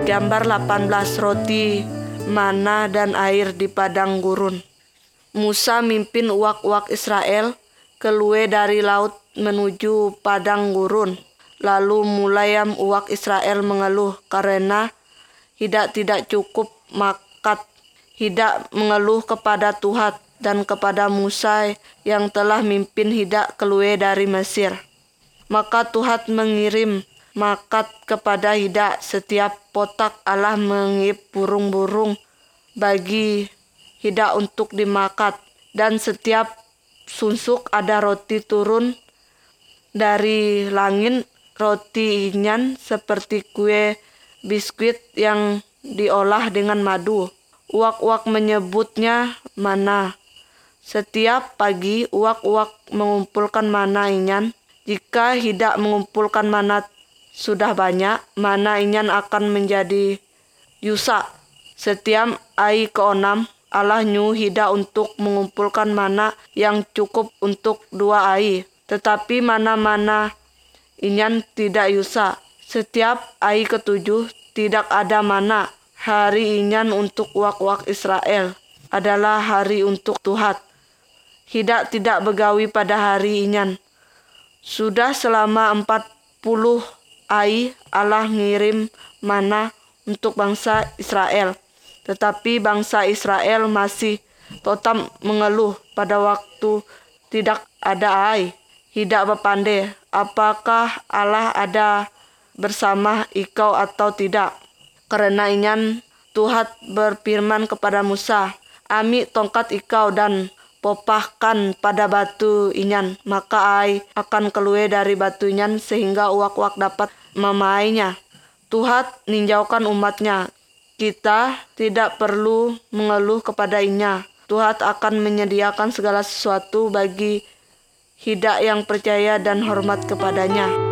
Gambar 18 roti, mana dan air di padang gurun. Musa mimpin uak-uak Israel keluar dari laut menuju padang gurun. Lalu mulayam uak Israel mengeluh karena tidak cukup makan. Hidak mengeluh kepada Tuhan dan kepada Musa yang telah mimpin hidak keluar dari Mesir. Maka Tuhan mengirim makat kepada hidak setiap potak Allah mengip burung-burung bagi hidak untuk dimakan. Dan setiap sunsuk ada roti turun dari langit, roti inyan seperti kue biskuit yang diolah dengan madu. Uak-uak menyebutnya mana. Setiap pagi uak-uak mengumpulkan mana inyan. Jika hidak mengumpulkan mana sudah banyak, mana inyan akan menjadi yusa. Setiap hari ke-6 Allah nyuruh hidak untuk mengumpulkan mana yang cukup untuk 2 hari. Tetapi mana-mana inyan tidak yusa. Setiap hari ke-7 tidak ada mana. Hari inyan untuk uak-uak Israel adalah hari untuk Tuhan. Hidak tidak begawi pada hari inyan. Sudah selama 40 hari Allah ngirim mana untuk bangsa Israel. Tetapi bangsa Israel masih tetap mengeluh pada waktu tidak ada air. Hidak berpandai, apakah Allah ada bersama ikau atau tidak? Karena inyan Tuhan berfirman kepada Musa, ambil tongkat ikau dan popahkan pada batu inyan, maka air akan keluar dari batu inyan sehingga uak-uak dapat memainya. Tuhan ninjaukan umatnya. Kita tidak perlu mengeluh kepada inya. Tuhan akan menyediakan segala sesuatu bagi hidak yang percaya dan hormat kepadanya.